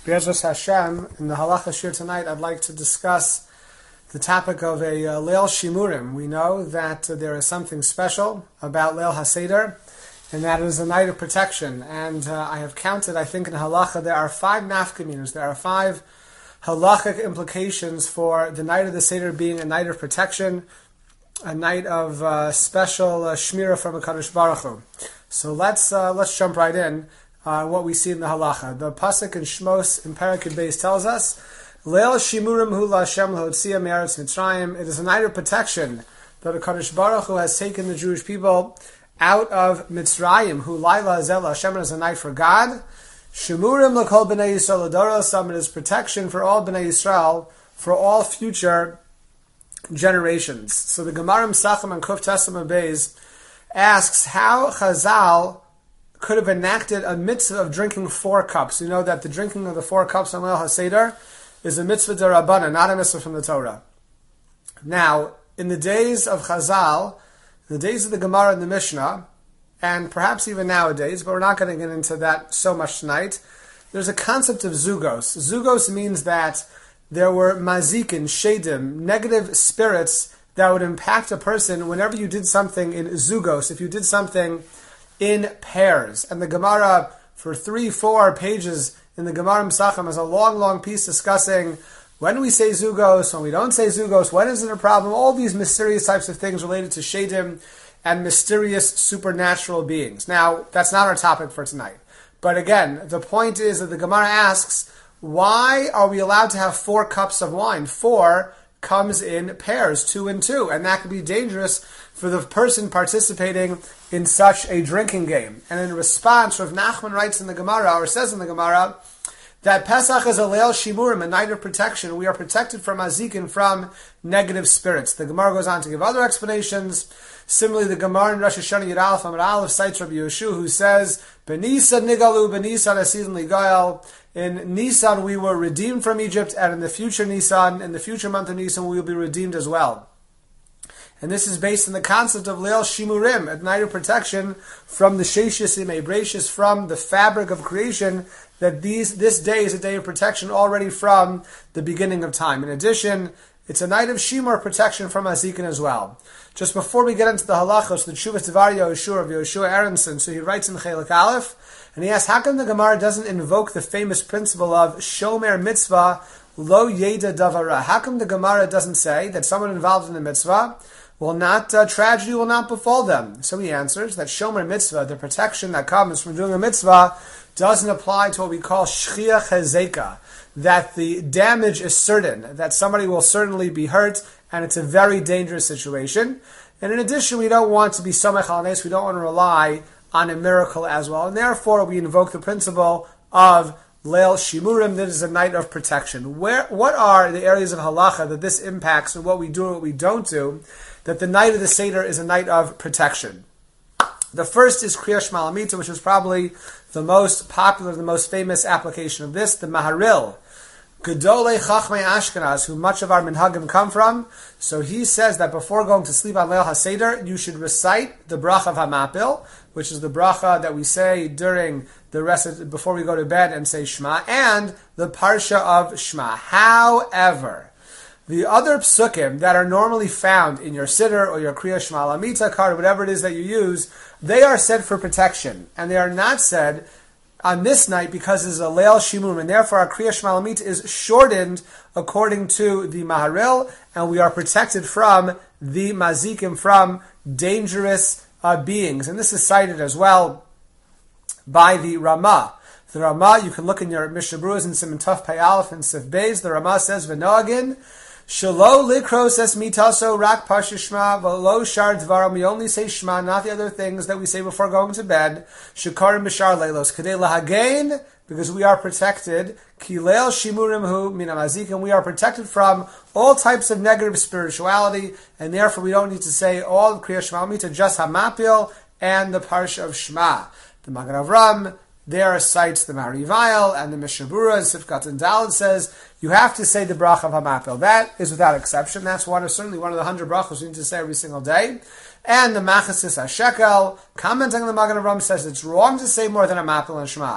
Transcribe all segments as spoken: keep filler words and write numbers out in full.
Be'ezus Hashem, in the Halacha Shir tonight, I'd like to discuss the topic of a uh, Leil Shimurim. We know that uh, there is something special about Leil HaSeder, and that is a night of protection. And uh, I have counted, I think in Halacha, there are five nafkaminas, there are five halachic implications for the night of the Seder being a night of protection, a night of uh, special uh, shmira from HaKadosh Baruch Hu. So let's uh, let's jump right in. Uh, what we see in the halacha. The pasuk in Shmos in Parakid Beis tells us, Leil Shimurim Hu LaHashem L'Hotzia Me'eretz Mitzrayim. It is a night of protection that the Kadosh Baruch Hu has taken the Jewish people out of Mitzrayim. Hu Laila Azel Hashem is a night for God. Shimurim L'Kol B'nai Yisrael L'Dorosam. It is protection for all B'nai Yisrael, for all future generations. So the Gemara Sachem and Kuf Tesam Beis asks how Chazal could have enacted a mitzvah of drinking four cups. You know that the drinking of the four cups on Leil HaSeder is a mitzvah d'Rabbanan, not a mitzvah from the Torah. Now, in the days of Chazal, the days of the Gemara and the Mishnah, and perhaps even nowadays, but we're not going to get into that so much tonight, there's a concept of zugos. Zugos means that there were mazikin, shedim, negative spirits that would impact a person whenever you did something in zugos, if you did something in pairs. And the Gemara, for three, four pages in the Gemara M'sachem, has a long, long piece discussing when we say zugos, when we don't say zugos, when is it a problem, all these mysterious types of things related to shedim and mysterious supernatural beings. Now, that's not our topic for tonight. But again, the point is that the Gemara asks, why are we allowed to have four cups of wine? Four comes in pairs, two and two, and that could be dangerous for the person participating in such a drinking game. And in response, Rav Nachman writes in the Gemara, or says in the Gemara, that Pesach is a Leil Shimurim, a night of protection. We are protected from Azikin, from negative spirits. The Gemara goes on to give other explanations. Similarly, the Gemara in Rosh Hashanah Yud Aleph Amud Aleph cites Rabbi Yeshua, who says, B'Nisan nigalu, B'Nisan asidin ligael. In Nisan we were redeemed from Egypt, and in the future Nisan, in the future month of Nisan, we will be redeemed as well. And this is based on the concept of Leil Shimurim, a night of protection from the Sheshis Imei Brachis, from the fabric of creation, that these this day is a day of protection already from the beginning of time. In addition, it's a night of Shimur, protection from Azikin as well. Just before we get into the halachos, the Tshuvas Devar Yehoshua of Yehoshua Aronson, so he writes in Chelik Aleph, and he asks, how come the Gemara doesn't invoke the famous principle of Shomer Mitzvah Lo Yeda Davara? How come the Gemara doesn't say that someone involved in the mitzvah will not, uh, tragedy will not befall them? So he answers that Shomer Mitzvah, the protection that comes from doing a mitzvah, doesn't apply to what we call Shchia Chezeka, that the damage is certain, that somebody will certainly be hurt, and it's a very dangerous situation. And in addition, we don't want to be Somech Al Nes, we don't want to rely on a miracle as well, and therefore we invoke the principle of Leil Shimurim, that is a night of protection. Where, what are the areas of halacha that this impacts, and what we do and what we don't do, that the night of the Seder is a night of protection? The first is Kriya Shema Lamita, which is probably the most popular, the most famous application of this, the Maharil, Gedolei Chachmei Ashkenaz, who much of our minhagim come from. So he says that before going to sleep on Leil HaSeder, you should recite the bracha of Hamapil, which is the bracha that we say during the rest of, before we go to bed and say Shema, and the parsha of Shema. However, the other psukim that are normally found in your siddur or your Kriya Shema Lamita card, whatever it is that you use, they are said for protection, and they are not said on this night because it's a Leil Shimurim, and therefore our Kriya Shema Lamita is shortened according to the Maharil, and we are protected from the Mazikim, from dangerous uh, beings. And this is cited as well by the Ramah. The Ramah, you can look in your Mishnah Berurah in Siman Tuf Pei Aleph and Sif Beis. The Ramah says, V'noagin, Shelo likros es mitaso rak parsha shma v'lo shar dvarim. We only say shma, not the other things that we say before going to bed. Shekarim b'shar leilos kadei lahagain, because we are protected. Ki leil shimurim hu min hamazik, and we are protected from all types of negative spirituality, and therefore we don't need to say all the Kriya Shema Lamita, just Hamapil and the parsha of Shema. The Magen Avram there cites the Marivail and the Mishnah Berurah, Sifkat and Daled says you have to say the bracha of Hamapil. That is without exception. That's one of certainly one of the hundred brachos we need to say every single day. And the Machasis HaShekel, commenting on the Magen Avram, says it's wrong to say more than Hamapil and Shema.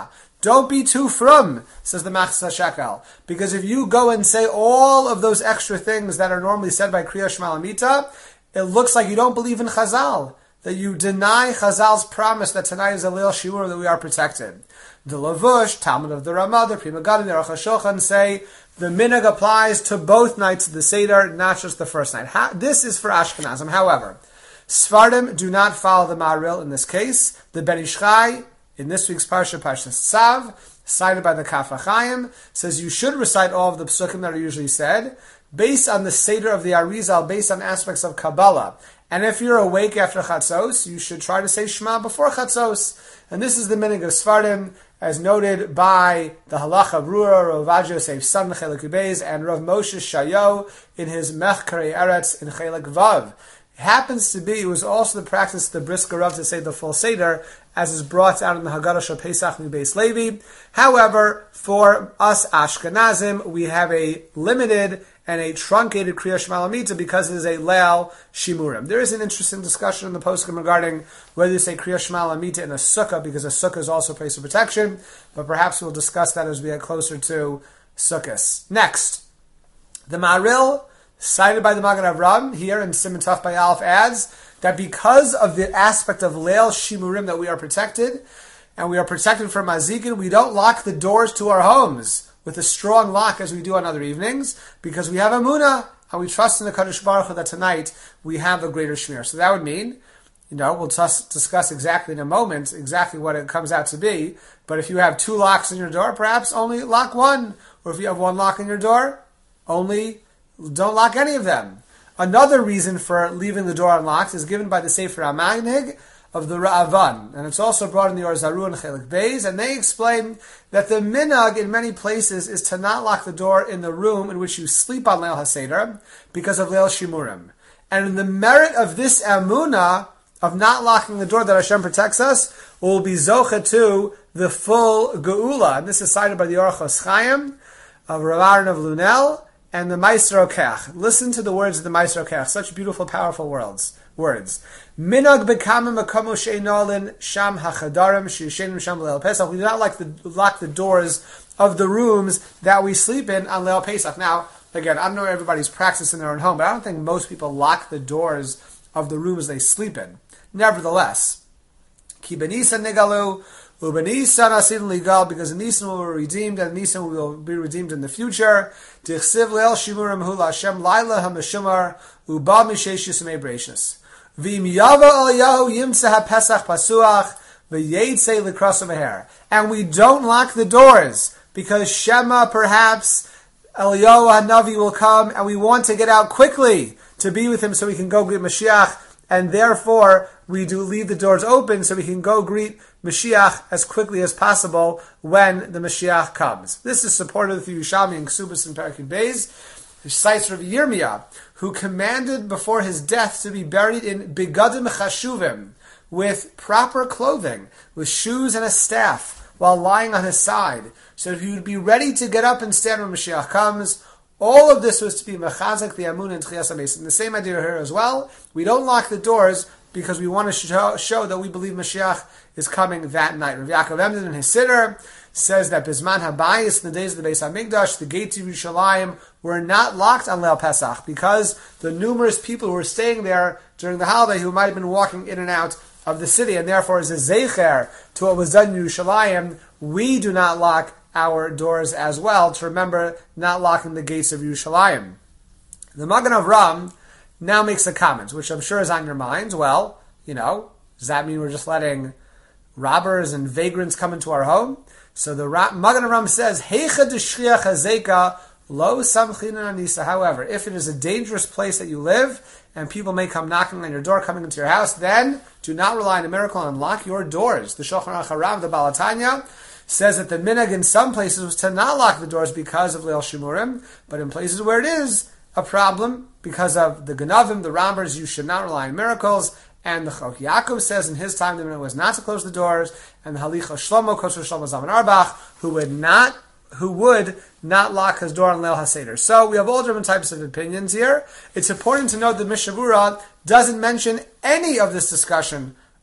Don't be too frum, says the Machzah Shekel. Because if you go and say all of those extra things that are normally said by Kriya Shema Lamita, it looks like you don't believe in Chazal, that you deny Chazal's promise that tonight is a Leil Shiur, that we are protected. The Lavush, Talmud of the Ramah, the Pri Megadim, the Aruch HaShulchan say the minhag applies to both nights of the Seder, not just the first night. How, this is for Ashkenazim. However, Sfardim do not follow the Maharil in this case. The Ben Ish Chai, in this week's Parsha, Parsha Tzav, cited by the Kaf HaChaim, says you should recite all of the psukim that are usually said, based on the Seder of the Arizal, based on aspects of Kabbalah. And if you're awake after Chatzos, you should try to say Shema before Chatzos. And this is the minhag of Sfardim, as noted by the Halacha Brura, Rav Ovadia Yosef Son Chelik Beis, and Rav Moshe Shayo in his Mechkarei Eretz in Chelik Vav. It happens to be, it was also the practice of the Brisker Rav to say the full Seder, as is brought out in the Haggadah Shal Pesach Mibeis Levi. However, for us Ashkenazim, we have a limited and a truncated Kriya Shema Lamita because it is a Leil Shimurim. There is an interesting discussion in the poskim regarding whether you say Kriya Shema Lamita in a sukkah, because a sukkah is also a place of protection, but perhaps we'll discuss that as we get closer to sukkahs. Next, the Maharil, cited by the Magen Avraham here in Siman Taf by Aleph, adds that because of the aspect of Leil Shimurim that we are protected, and we are protected from Mazikin, we don't lock the doors to our homes with a strong lock as we do on other evenings, because we have Amunah, and we trust in the Kadosh Baruch Hu that tonight we have a greater Shmir. So that would mean, you know, we'll t- discuss exactly in a moment, exactly what it comes out to be, but if you have two locks in your door, perhaps only lock one, or if you have one lock in your door, only don't lock any of them. Another reason for leaving the door unlocked is given by the Sefer HaManhig of the Ra'avan, and it's also brought in the Or Zarua and Chelik Beis, and they explain that the minhag in many places is to not lock the door in the room in which you sleep on Leil HaSeder because of Leil Shimurim. And the merit of this Amunah, of not locking the door that Hashem protects us, will be Zocha to the full Geula. And this is cited by the Orchos Chaim of Rav Aaron of Lunel and the Meister Okech. Listen to the words of the Meister Okech, such beautiful, powerful words. Words. Minag bekamim makomo sheinolin sham hachadarim sheishenim sham leil Pesach. We do not like the, lock the doors of the rooms that we sleep in on Leil Pesach. Now, again, I don't know everybody's practice in their own home, but I don't think most people lock the doors of the rooms they sleep in. Nevertheless, ki benisa nigalu ubenisa nasidin ligal, because in Nisan we were redeemed, and Nisan we will be redeemed in the future. Dichsiv leil shimurim hu Hashem laila hameshumar uba mishesh yismei breishis. V'im yava Eliyahu yimtza ha-Pesach pasuach v'yetzei l'krasa v'her. And we don't lock the doors because Shema, perhaps Eliyahu HaNavi will come, and we want to get out quickly to be with him so we can go greet Mashiach, and therefore we do leave the doors open so we can go greet Mashiach as quickly as possible when the Mashiach comes. This is supported through Yerushalmi and Ksubas and Perek Beis. It cites Rabbi Yirmiyah, who commanded before his death to be buried in bigadim chashuvim, with proper clothing, with shoes and a staff, while lying on his side, so that he would be ready to get up and stand when Mashiach comes. All of this was to be mechazek the amun and tchias hamesim. And the same idea here as well. We don't lock the doors because we want to show, show that we believe Mashiach is coming that night. Rav Yaakov Emden in his Siddur says that Bisman Habayis, in the days of the Beis HaMikdash, the gates of Yerushalayim were not locked on Leil Pesach because the numerous people who were staying there during the holiday who might have been walking in and out of the city, and therefore as a zeicher to what was done in Yerushalayim, we do not lock our doors as well, to remember not locking the gates of Yerushalayim. The Magen Avraham now makes a comment, which I'm sure is on your minds. Well, you know, does that mean we're just letting robbers and vagrants come into our home? So the Ra- Magen Avraham says, Heicha d'shriach hazeka lo samchin anisa. However, if it is a dangerous place that you live, and people may come knocking on your door, coming into your house, then do not rely on a miracle and lock your doors. The Shulchan Aruch Harav, the Baal HaTanya, says that the minhag in some places was to not lock the doors because of Leil Shimurim, but in places where it is a problem, because of the Ganavim, the robbers, you should not rely on miracles. And the Chok Yaakov says in his time the minhag was not to close the doors, and the Halicha Shlomo, Kosher Shlomo Zalman Auerbach, who would not who would not lock his door on Leil HaSeder. So we have all different types of opinions here. It's important to note that Mishnah Berurah doesn't mention any of this discussion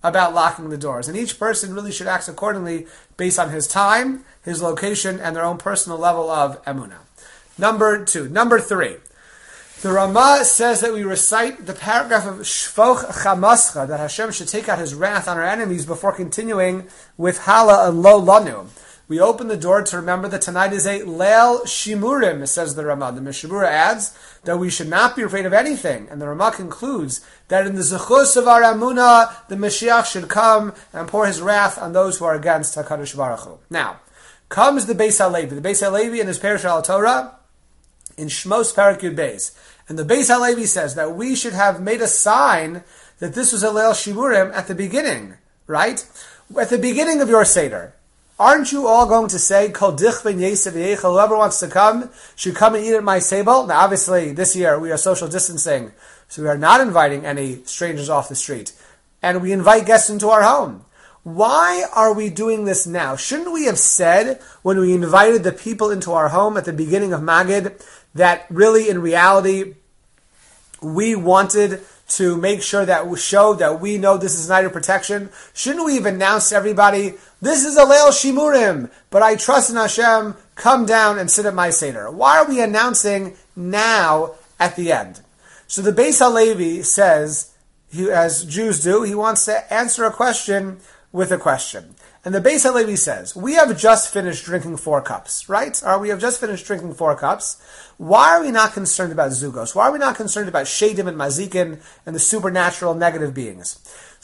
about locking the doors. And each person really should act accordingly based on his time, his location, and their own personal level of emunah. Number two. Number three. The Ramah says that we recite the paragraph of Shvoch Chamascha, that Hashem should take out his wrath on our enemies before continuing with Hala and Lo Lanu. We open the door to remember that tonight is a Leil Shimurim, says the Ramah. The Mishabura adds that we should not be afraid of anything. And the Ramah concludes that in the Zechus of our Amunah, the Mashiach should come and pour his wrath on those who are against HaKadosh Baruch Hu. Now, comes the Beis HaLevi. The Beis HaLevi in his Perush al Torah, in Shmos Parak Yud Beis. And the Beis HaLevi says that we should have made a sign that this was a Leil Shimurim at the beginning, right? At the beginning of your Seder. Aren't you all going to say, Kol dich ben Yosef Yecha, whoever wants to come should come and eat at my table? Now, obviously, this year we are social distancing, so we are not inviting any strangers off the street. And we invite guests into our home. Why are we doing this now? Shouldn't we have said, when we invited the people into our home at the beginning of Magid, that really, in reality, we wanted to make sure that we show that we know this is a night of protection? Shouldn't we have announced to everybody, this is a Leil Shimurim, but I trust in Hashem, come down and sit at my Seder? Why are we announcing now at the end? So the Beis HaLevi says, he, as Jews do, he wants to answer a question with a question. And the Beis HaLevi says, we have just finished drinking four cups, right? Or we have just finished drinking four cups. Why are we not concerned about Zugos? Why are we not concerned about Shadim and Mazikin and the supernatural negative beings?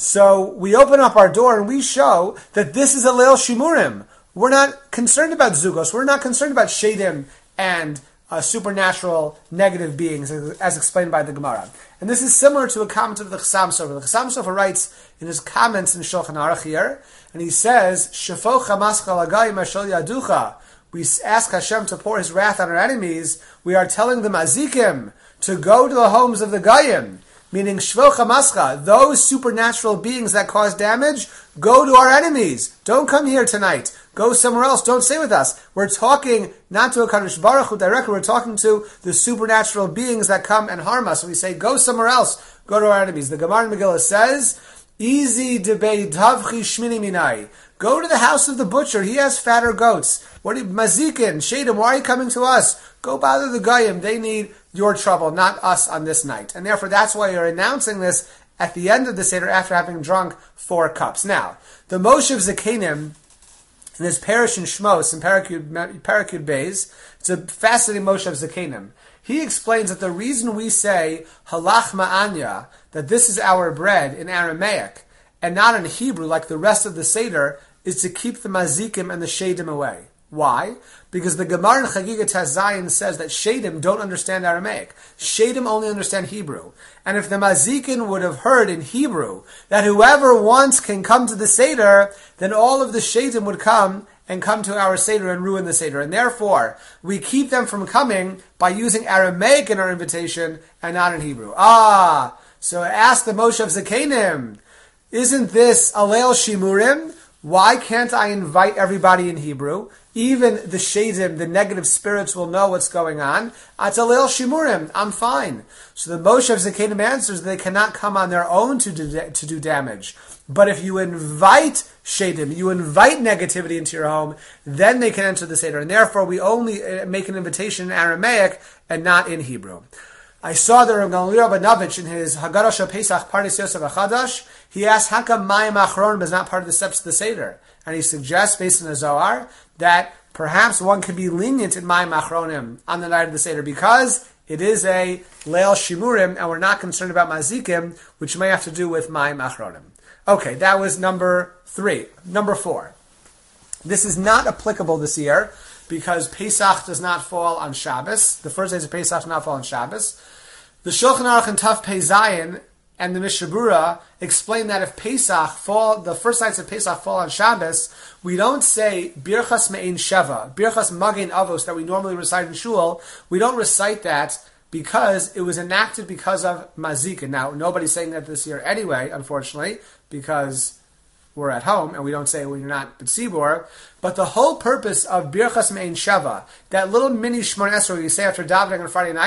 So we open up our door and we show that this is a Leil Shimurim. We're not concerned about Zugos. We're not concerned about Shadim and uh, supernatural negative beings, as, as explained by the Gemara. And this is similar to a comment of the Chassam Sofer. The Chassam Sofer writes in his comments in Shulchan Aruch here, and he says, Shafo chamascha lagayim ashol yaducha. We ask Hashem to pour his wrath on our enemies. We are telling the Mazikim to go to the homes of the Gayim. Meaning, Shvo chamascha, those supernatural beings that cause damage, go to our enemies. Don't come here tonight. Go somewhere else. Don't stay with us. We're talking not to a Kadosh Baruch Hu directly. We're talking to the supernatural beings that come and harm us. So we say, go somewhere else. Go to our enemies. The Gemara in Megillah says, Easy debate tavchi shmini minai. Go to the house of the butcher. He has fatter goats. What do you, Mazikin, Shadim, why are you coming to us? Go bother the Goyim. They need your trouble, not us on this night. And therefore, that's why you're announcing this at the end of the Seder after having drunk four cups. Now, the Moshe of Zekanim, in his parish in Shmos, in Parak Yud Beis, it's a fascinating Moshe of Zekanim. He explains that the reason we say halach ma'anya, that this is our bread in Aramaic, and not in Hebrew like the rest of the Seder, is to keep the mazikim and the shadim away. Why? Because the Gemara in Chagiga Tez Zayin says that shadim don't understand Aramaic. Shadim only understand Hebrew. And if the mazikin would have heard in Hebrew that whoever wants can come to the Seder, then all of the shadim would come and come to our Seder and ruin the Seder. And therefore, we keep them from coming by using Aramaic in our invitation and not in Hebrew. Ah, so ask the Moshe of Zekanim, isn't this a Leil Shimurim? Why can't I invite everybody in Hebrew? Even the shadim, the negative spirits, will know what's going on. It's a Leil Shimurim. I'm fine. So the Moshe of Zekanim answers they cannot come on their own to do, to do damage. But if you invite shadim, you invite negativity into your home, then they can enter the Seder. And therefore, we only make an invitation in Aramaic and not in Hebrew. I saw the Rav Gamliel Rabinovich in his Haggadah Shel Pesach Pardes Yosef HaChadash. He asked, how come Mayim Achronim is not part of the steps of the Seder? And he suggests, based on the Zohar, that perhaps one could be lenient in Mayim Achronim on the night of the Seder because it is a Leil Shimurim and we're not concerned about Mazikim, which may have to do with Mayim Achronim. Okay, that was number three. Number four. This is not applicable this year because Pesach does not fall on Shabbos. The first days of Pesach do not fall on Shabbos. The Shulchan Aruch and Taf Pei Zayin and the Mishabura explain that if Pesach fall, the first nights of Pesach fall on Shabbos, we don't say Birchas Me'ein Sheva, Birchas Magen Avos that we normally recite in Shul. We don't recite that because it was enacted because of Mazikin. Now, nobody's saying that this year anyway, unfortunately, because we're at home and we don't say when you're not B'tzibor. But the whole purpose of Birchas Me'ein Sheva, that little mini Shmon Esrei you say after davening on Friday night,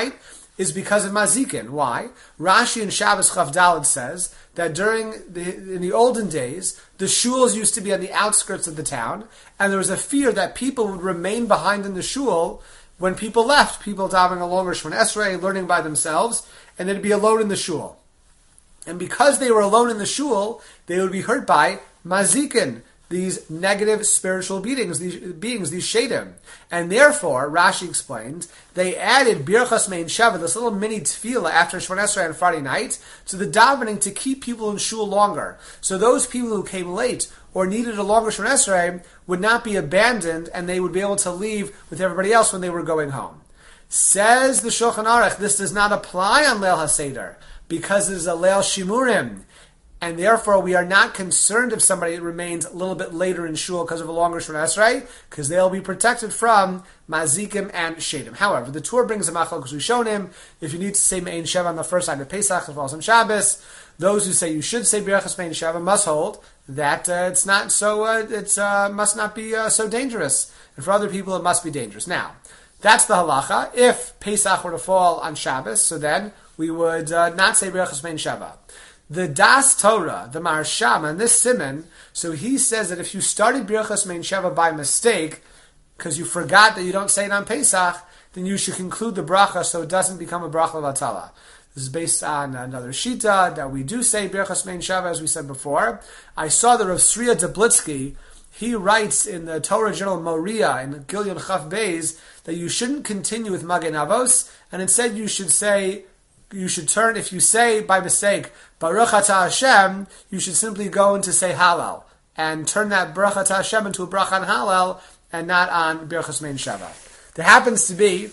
is because of mazikin. Why? Rashi in Shabbos Chav Daled says that during the in the olden days, the shuls used to be on the outskirts of the town, and there was a fear that people would remain behind in the shul when people left, people davening a longer Shemon Esrei, learning by themselves, and they'd be alone in the shul. And because they were alone in the shul, they would be hurt by mazikin, these negative spiritual beings, these beings, these shadim. And therefore, Rashi explains, they added Birchas Mein Sheva, this little mini tefillah after Shemon Esrei on Friday night, to the davening to keep people in shul longer. So those people who came late or needed a longer Shemon Esrei would not be abandoned, and they would be able to leave with everybody else when they were going home. Says the Shulchan Aruch, this does not apply on Leil HaSeder, because it is a Leil Shimurim. And therefore, we are not concerned if somebody remains a little bit later in shul because of a longer Shemon Esrei, because they'll be protected from mazikim and shadim. However, the Torah brings a machlokes because we've shown him, if you need to say Mein Sheva on the first night of Pesach, as well as on Shabbos, those who say you should say Birchas Mein Sheva must hold that uh, it's not so, uh, it's uh, must not be uh, so dangerous. And for other people, it must be dangerous. Now, that's the halacha. If Pesach were to fall on Shabbos, so then we would uh, not say Birchas Mein Sheva. The Das Torah, the Marsham, and this Siman, so he says that if you started Birchas Mein Sheva by mistake, because you forgot that you don't say it on Pesach, then you should conclude the bracha so it doesn't become a bracha latala. This is based on another shita that we do say Birchas Mein Sheva, as we said before. I saw the Rav Sriya Dublitsky, he writes in the Torah Journal Moriah in Gilyon Chaf Beis that you shouldn't continue with Magen Avos, and instead you should say, you should turn, if you say by mistake, Baruch Atah Hashem, you should simply go into say Hallel, and turn that Baruch Atah Hashem into a bracha on Hallel, and not on Birchas Mein Sheva. There happens to be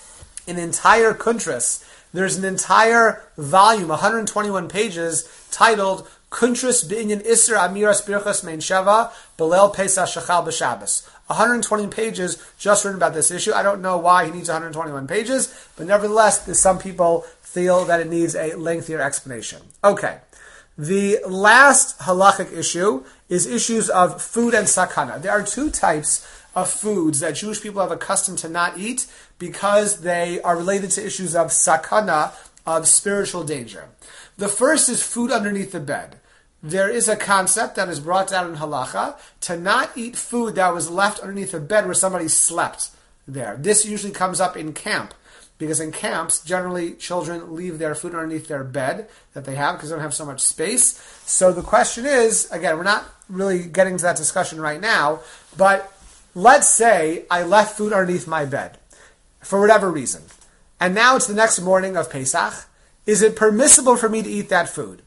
an entire kuntras, there's an entire volume, one hundred twenty-one pages, titled Kuntras B'inyan Isser Amiras Birchas Mein Sheva Belel Pesach Shachal B'Shabbos. one hundred twenty pages just written about this issue. I don't know why he needs one hundred twenty-one pages, but nevertheless, some people feel that it needs a lengthier explanation. Okay. The last halachic issue is issues of food and sakana. There are two types of foods that Jewish people have accustomed to not eat because they are related to issues of sakana, of spiritual danger. The first is food underneath the bed. There is a concept that is brought down in halacha to not eat food that was left underneath the bed where somebody slept there. This usually comes up in camp, because in camps, generally children leave their food underneath their bed that they have because they don't have so much space. So the question is, again, we're not really getting to that discussion right now, but let's say I left food underneath my bed for whatever reason, and now it's the next morning of Pesach. Is it permissible for me to eat that food?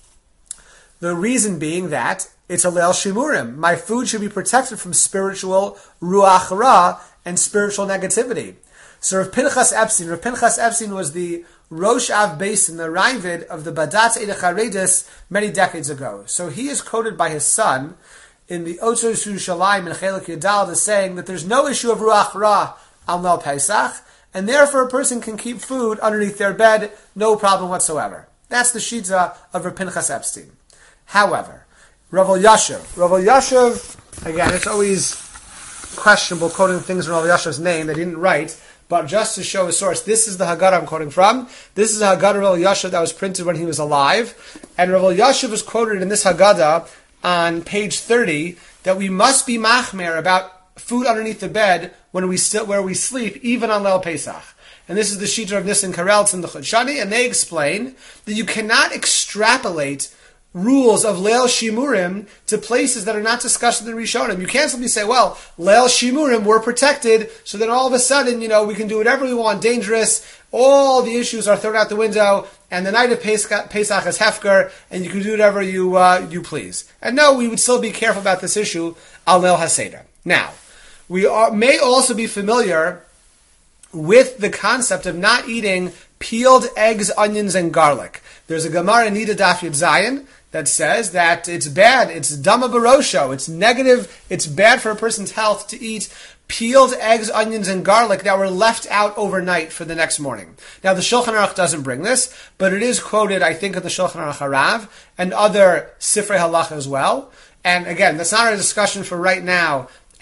The reason being that it's a Leil Shimurim. My food should be protected from spiritual ruach ra and spiritual negativity. So Rav Pinchas Epstein, Rav Pinchas Epstein was the Rosh Av Beis, the Ravid of the Badatz Eidei Charedis many decades ago. So he is quoted by his son in the Otzos Yerushalayim in Chelik Yudal as saying that there's no issue of ruach ra al Leil Pesach, and therefore a person can keep food underneath their bed, no problem whatsoever. That's the shita of Rav Pinchas Epstein. However, Rav Elyashiv, Rav Elyashiv, again, it's always questionable quoting things from Rav Elyashiv's name that he didn't write, but just to show a source, this is the Haggadah I'm quoting from. This is a Haggadah of Rav Elyashiv that was printed when he was alive, and Rav Elyashiv was quoted in this Haggadah on page thirty that we must be machmer about food underneath the bed when we still where we sleep, even on Leil Pesach. And this is the Shita of Nissen Kareltz and the Chod Shani, and they explain that you cannot extrapolate rules of Leil Shimurim to places that are not discussed in the Rishonim. You can't simply say, well, Leil Shimurim, we're protected, so then all of a sudden, you know, we can do whatever we want, dangerous, all the issues are thrown out the window, and the night of Pesach, Pesach is Hefker, and you can do whatever you uh, you please. And no, we would still be careful about this issue, al Leil HaSeder. Now, we are, may also be familiar with the concept of not eating peeled eggs, onions, and garlic. There's a Gemara in Nida Daf Yud Zayin that says that it's bad, it's dama barosho, it's negative, it's bad for a person's health to eat peeled eggs, onions, and garlic that were left out overnight for the next morning. Now, the Shulchan Aruch doesn't bring this, but it is quoted, I think, in the Shulchan Aruch Harav and other Sifrei Halacha as well. And again, that's not a discussion for right now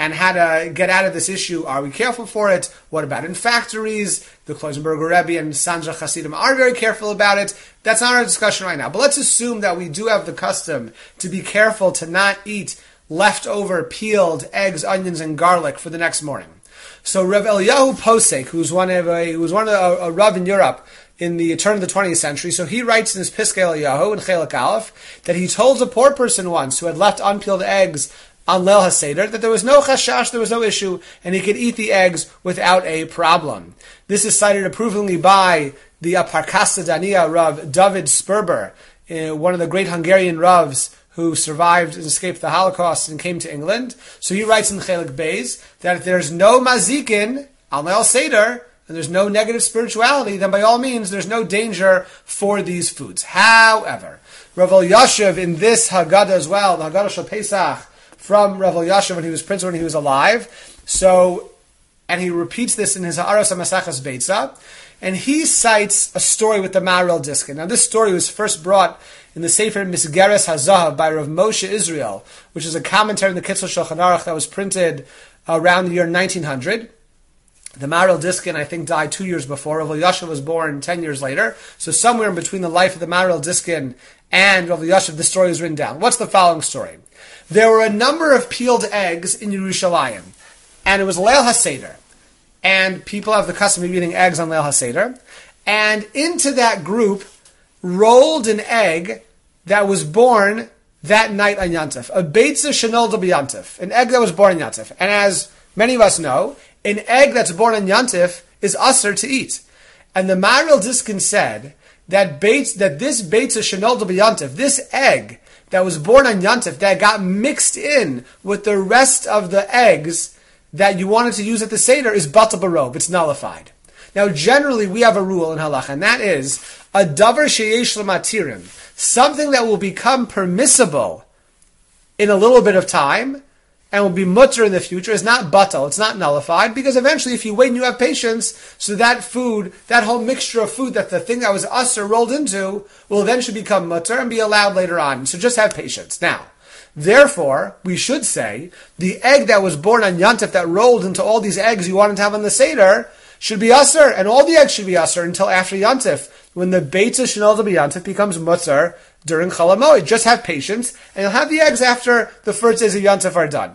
and how to get out of this issue. Are we careful for it? What about in factories? The Kloisenberger Rebbe and Sandra Hasidim are very careful about it. That's not our discussion right now. But let's assume that we do have the custom to be careful to not eat leftover peeled eggs, onions, and garlic for the next morning. So Rav Eliyahu Posek, who's one of a, who was one of a, a Rav in Europe in the turn of the twentieth century, so he writes in his Piskei Eliyahu in Chelek Aleph that he told a poor person once who had left unpeeled eggs on Leil HaSeder that there was no chashash, there was no issue, and he could eat the eggs without a problem. This is cited approvingly by the Parkasta Dania Rav David Sperber, uh, one of the great Hungarian Ravs who survived and escaped the Holocaust and came to England. So he writes in Chelek Beis that if there's no mazikin on Leil Seder, and there's no negative spirituality, then by all means there's no danger for these foods. However, Rav Elyashiv in this Haggadah as well, the Haggadah Shel Pesach, from Rav Elyashiv when he was printed when he was alive, so, and he repeats this in his Ha'aros HaMasachas Beitza, and he cites a story with the Maharil Diskin. Now this story was first brought in the Sefer Misgeres HaZahav by Rav Moshe Israel, which is a commentary in the Kitzur Shulchan Aruch that was printed around the year nineteen hundred. The Maharil Diskin, I think, died two years before. Rav Elyashiv was born ten years later. So somewhere in between the life of the Maharil Diskin and Rav Elyashiv, the story is written down. What's the following story? There were a number of peeled eggs in Yerushalayim, and it was Leil HaSeder. And people have the custom of eating eggs on Leil HaSeder. And into that group rolled an egg that was born that night on Yantif. A Beitzah Shenolda b'Yantif. An egg that was born on Yantif. And as many of us know, an egg that's born on Yantif is usher to eat. And the Maharil Diskin said that Beitz, that this Beitzah Shenolda b'Yantif, this egg that was born on Yantif, that got mixed in with the rest of the eggs that you wanted to use at the Seder, is Batal Barov. It's nullified. Now, generally, we have a rule in Halacha, and that is a davar sheyesh l'matirim, something that will become permissible in a little bit of time and will be mutter in the future is not batal, it's not nullified, because eventually if you wait and you have patience, so that food, that whole mixture of food that the thing that was usher rolled into will eventually become mutter and be allowed later on. So just have patience. Now, therefore, we should say, the egg that was born on Yantif that rolled into all these eggs you wanted to have on the Seder should be usher, and all the eggs should be usher until after Yantif, when the Beitzah Shenolda b'Yantif becomes mutter during Chol HaMoed. Just have patience, and you'll have the eggs after the first days of Yantif are done.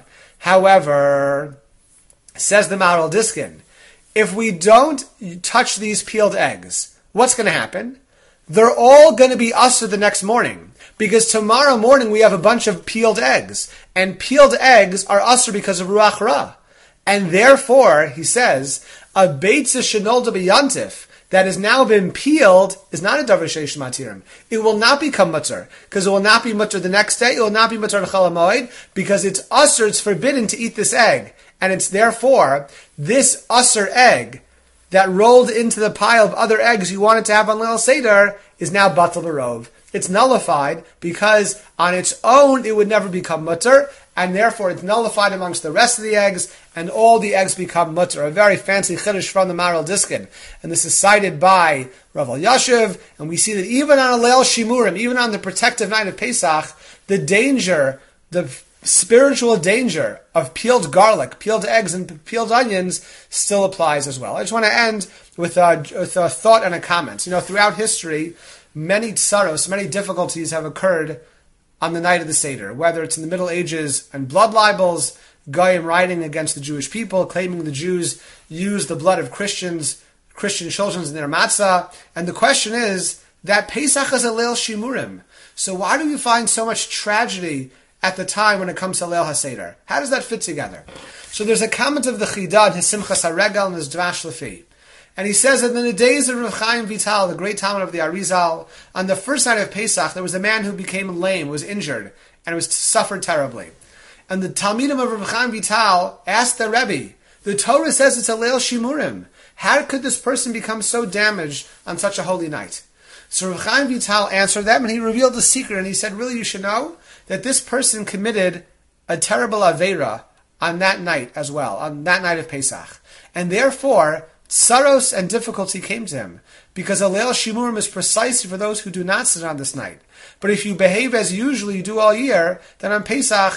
However, says the Maharil Diskin, if we don't touch these peeled eggs, what's going to happen? They're all going to be usher the next morning, because tomorrow morning we have a bunch of peeled eggs, and peeled eggs are usher because of Ruach Ra. And therefore, he says, a Beitzah Shenolda b'Yantif that has now been peeled is not a davar sheish matirim. It will not become mutter, because it will not be mutter the next day. It will not be mutter on Chol HaMoed, because it's usher, it's forbidden to eat this egg. And it's therefore, this usher egg that rolled into the pile of other eggs you wanted to have on Leil Seder is now batal barov. It's nullified, because on its own it would never become mutter, and therefore it's nullified amongst the rest of the eggs, and all the eggs become mutter. A very fancy chiddush from the Maharil Diskin. And this is cited by Rav Elyashiv, and we see that even on a Leil Shimurim, even on the protective night of Pesach, the danger, the spiritual danger of peeled garlic, peeled eggs, and peeled onions still applies as well. I just want to end with a, with a thought and a comment. You know, throughout history, many tsaros, many difficulties have occurred on the night of the Seder, whether it's in the Middle Ages and blood libels, Goyim writing against the Jewish people, claiming the Jews used the blood of Christians, Christian children in their matzah. And the question is that Pesach is a Leil Shimurim. So why do we find so much tragedy at the time when it comes to Leil HaSeder? How does that fit together? So there's a comment of the Chida in his Simchas HaRegel and his Dvash Lefi. And he says that in the days of Rav Chaim Vital, the great Talmud of the Arizal, on the first night of Pesach, there was a man who became lame, was injured, and was suffered terribly. And the Talmidim of Rav Chaim Vital asked the Rebbe, the Torah says it's a Leil Shimurim. How could this person become so damaged on such a holy night? So Rav Chaim Vital answered them, and he revealed the secret, and he said, really, you should know that this person committed a terrible Aveira on that night as well, on that night of Pesach. And therefore, Tsaros and difficulty came to him, because a Leil Shimurim is precisely for those who do not sit on this night. But if you behave as usually you do all year, then on Pesach,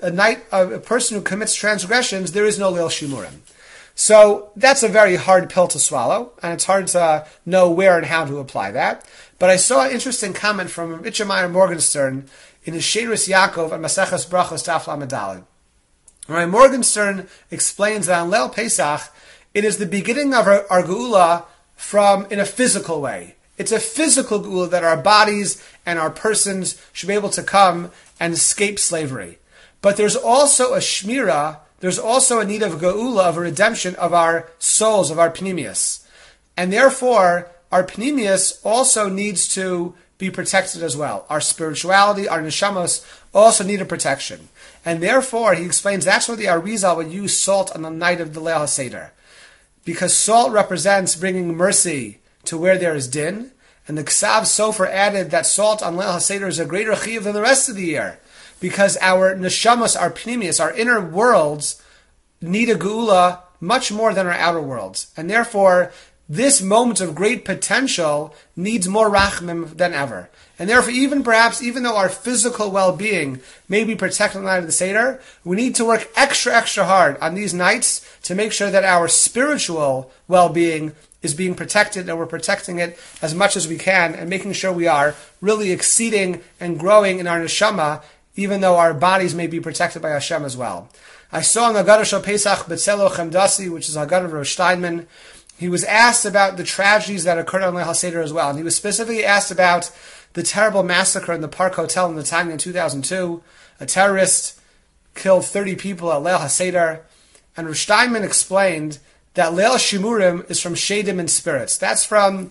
a night of a person who commits transgressions, there is no Leil Shimurim. So that's a very hard pill to swallow, and it's hard to know where and how to apply that. But I saw an interesting comment from Itchemeyer Morgenstern in his Sheiras Yaakov and Maseches Brachos Daf Lamed Daled. Right, Morgenstern explains that on Leil Pesach, it is the beginning of our, our Geula from in a physical way. It's a physical Geula that our bodies and our persons should be able to come and escape slavery. But there's also a Shmira, there's also a need of Geula, of a redemption of our souls, of our Pnimius. And therefore, our Pnimius also needs to be protected as well. Our spirituality, our Neshamos also need a protection. And therefore, he explains that's why the Arizal would use salt on the night of the Leil HaSeder. Because salt represents bringing mercy to where there is din, and the Ksav Sofer added that salt on Leil HaSeder is a greater chiyuv than the rest of the year, because our neshamos, our pnimius, our inner worlds need a geula much more than our outer worlds, and therefore this moment of great potential needs more rachmim than ever. And therefore, even perhaps, even though our physical well-being may be protected on the night of the Seder, we need to work extra, extra hard on these nights to make sure that our spiritual well-being is being protected, and we're protecting it as much as we can, and making sure we are really exceeding and growing in our neshama, even though our bodies may be protected by Hashem as well. I saw in the Haggadah Shel Pesach B'Tzelo Chemdasi, which is a Haggadah of Rosh Steinman, he was asked about the tragedies that occurred on Leil HaSeder as well, and he was specifically asked about the terrible massacre in the Park Hotel in Netanya in two thousand two. A terrorist killed thirty people at Leil HaSeder, and Rosh Steinman explained that Leil Shimurim is from Shadim and spirits. That's from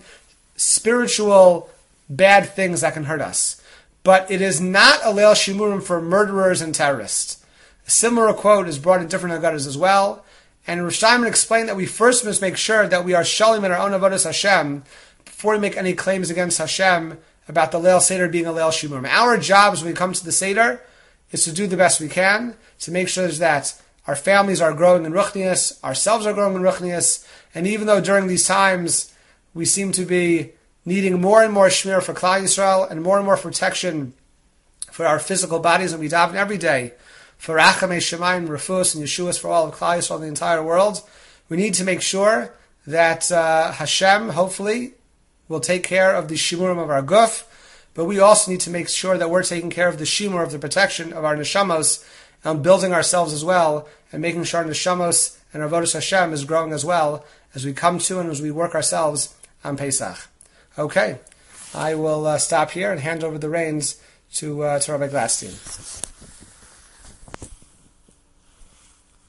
spiritual bad things that can hurt us. But it is not a Leil Shimurim for murderers and terrorists. A similar quote is brought in different Haggadahs as well. And Rosh Steinman explained that we first must make sure that we are shalim in our own avodas Hashem before we make any claims against Hashem about the Leil Seder being a Leil Shimurim. Our jobs when we come to the Seder is to do the best we can to make sure that our families are growing in Ruchnius, ourselves are growing in Ruchnius, and even though during these times we seem to be needing more and more shmir for Klal Yisrael and more and more protection for our physical bodies, and we daven every day for Rachamei Shemayim, Rafus, and Yeshuas for all of Klal Yisrael in the entire world, we need to make sure that uh, Hashem, hopefully, will take care of the shimurim of our guf, but we also need to make sure that we're taking care of the shimur of the protection of our neshamos, and building ourselves as well, and making sure our neshamos and our avodas Hashem is growing as well as we come to and as we work ourselves on Pesach. Okay, I will uh, stop here and hand over the reins to uh, to Rabbi Gladstein.